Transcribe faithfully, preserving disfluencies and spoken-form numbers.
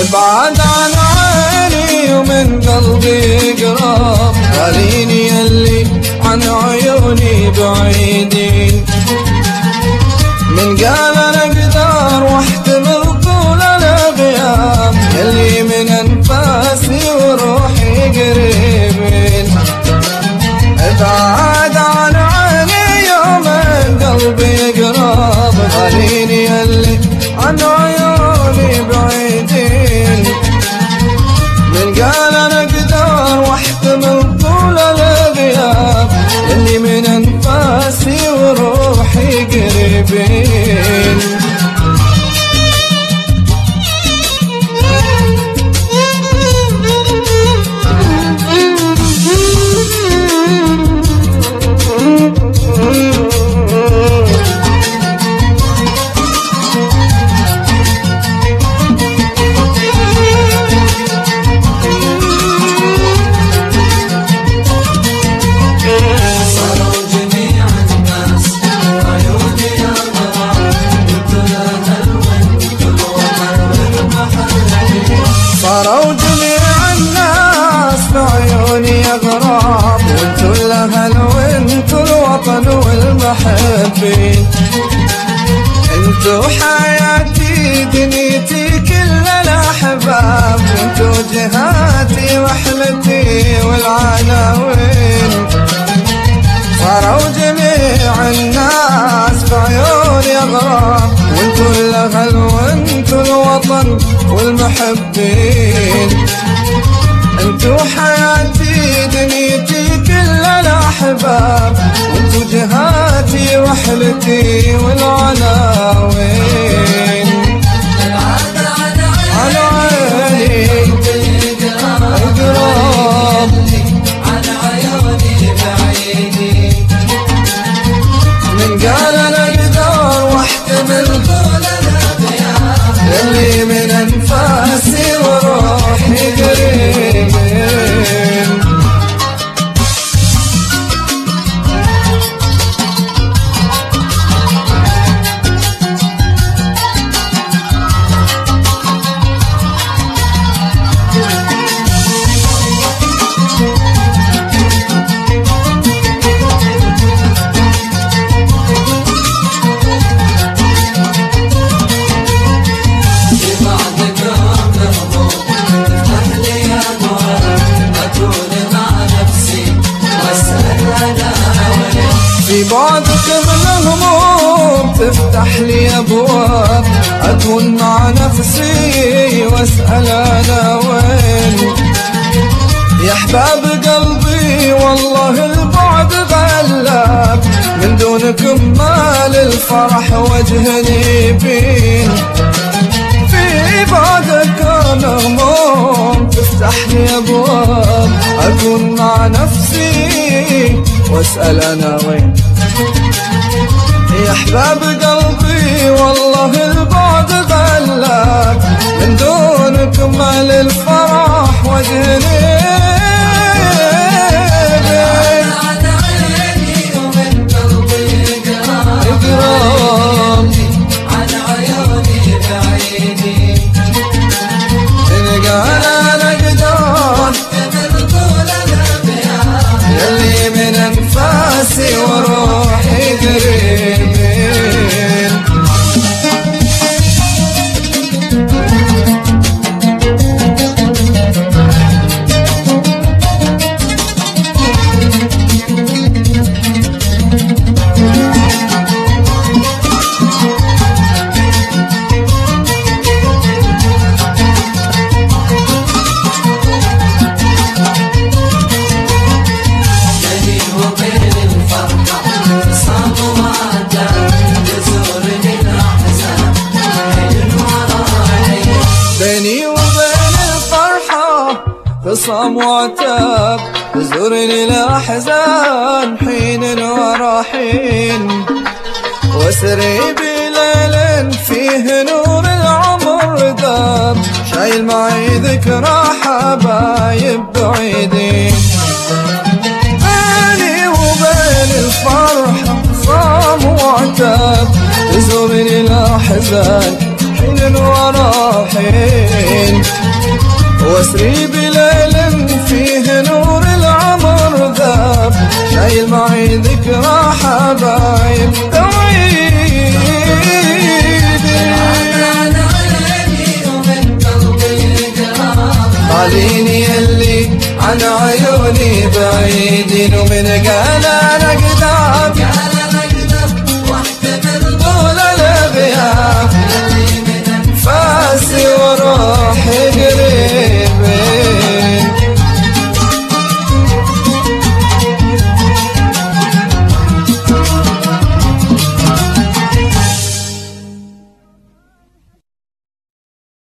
ابعد عن عيني ومن قلبي قراب، خليني يلي عن عيوني بعيدين. من قال انا اقدر واحتمل طول الغياب، يلي من انفاسي وروحي قريبين. ابعد عن عيني ومن قلبي قراب، خليني يلي عن عيوني بعيدين. من قال انا اقدر واحتمل طول الغياب، يلي من انفاسي وروحي قريبين. صاروا جميع الناس بعيوني أغراب، وانتو الأهل وانتو الوطن والمحبين. انتو حياتي دنيتي كل الأحباب، وانتو جهاتي وحلتي والعناوين. صاروا جميع الناس بعيوني أغراب، وانتو الأهل وانتو الوطن والمحبين. انتو حياتي دنيتي كل الأحباب، وانتو جهاتي وحلتي والعناوين. على عيني اقرب، على عيوني بعيدي. من قال انا اقدر واحتمل طول الغياب، يلي من انفاسي وروحي قريبين. في بعدك من الهموم تفتح لي أبواب، أكون مع نفسي وأسأل أنا وين. يا أحباب قلبي والله البعد غلاب، من دونكم ما للفرح وجهني بين. في بعدك من الهموم تفتح لي أبواب، أكون مع نفسي واسأل أنا وين. يا أحباب قلبي والله البعد غلاب، من دونكم ما للفرح وجهني بين. على عيني ومن قلبي قراب، على عيوني بعيدي. إن قال أنا أقدر يلي من أنفاسي وروحي قريبين. بيني وبين الفرحة خصام وعتاب، تزورني الأحزان حين ورا حين. واسري بليل فيه نور العمر داب، شايل معي ذكرى حبايب بعيدين. بيني وبين الفرحة خصام وعتاب، تزورني الأحزان حين ورا حين، واسري بليل فيه نور العمر ذاب، شايل معي ذكرى حبايب توعيدي. خليني اللي عن عيوني بعيدين ومن قلبي